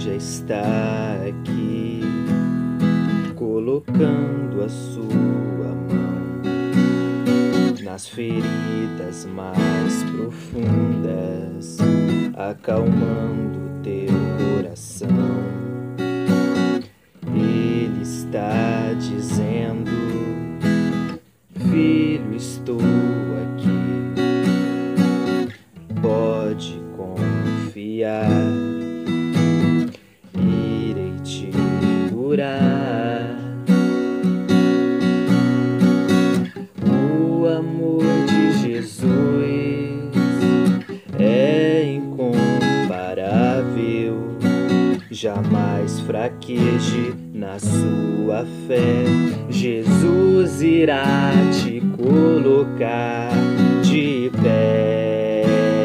já está aqui, colocando a sua mão nas feridas mais profundas, acalmando teu coração. Ele está dizendo: filho, estou aqui, pode confiar, irei te curar. O amor de Jesus é incomparável. Jamais fraqueje na sua fé, Jesus irá te colocar de pé.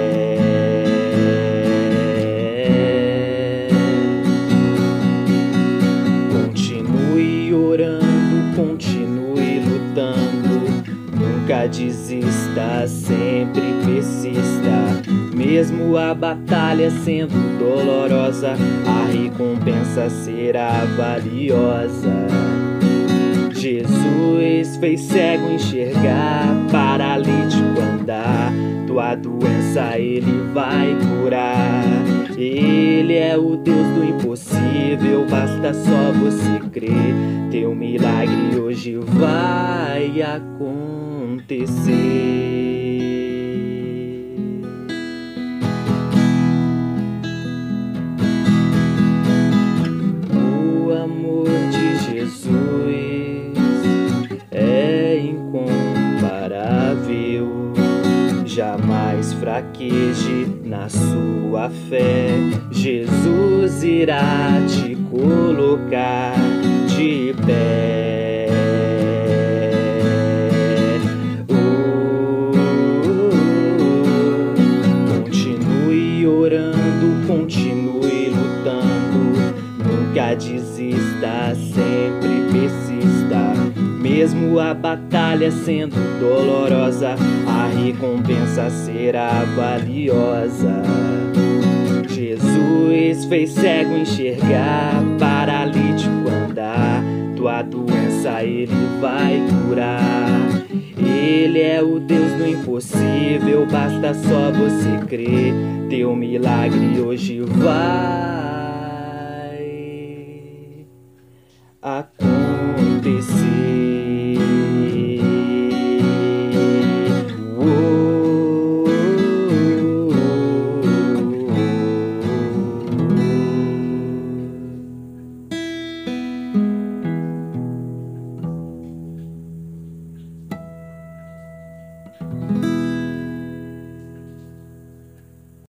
Continue orando, continue lutando, nunca desista, sempre persista. Mesmo a batalha sendo dolorosa, a recompensa será valiosa. Jesus fez cego enxergar, paralítico andar, tua doença ele vai curar. Ele é o Deus do impossível, basta só você crer, teu milagre hoje vai acontecer. O amor de Jesus é incomparável. Jamais fraqueje na sua fé, Jesus irá te colocar de pé. Continue orando, continue lutando, nunca desista, sempre persista. Mesmo a batalha sendo dolorosa, a recompensa será valiosa. Jesus fez cego enxergar, paralítico andar, tua doença ele vai curar. Ele é o Deus do impossível, basta só você crer, teu milagre hoje vai acontecer.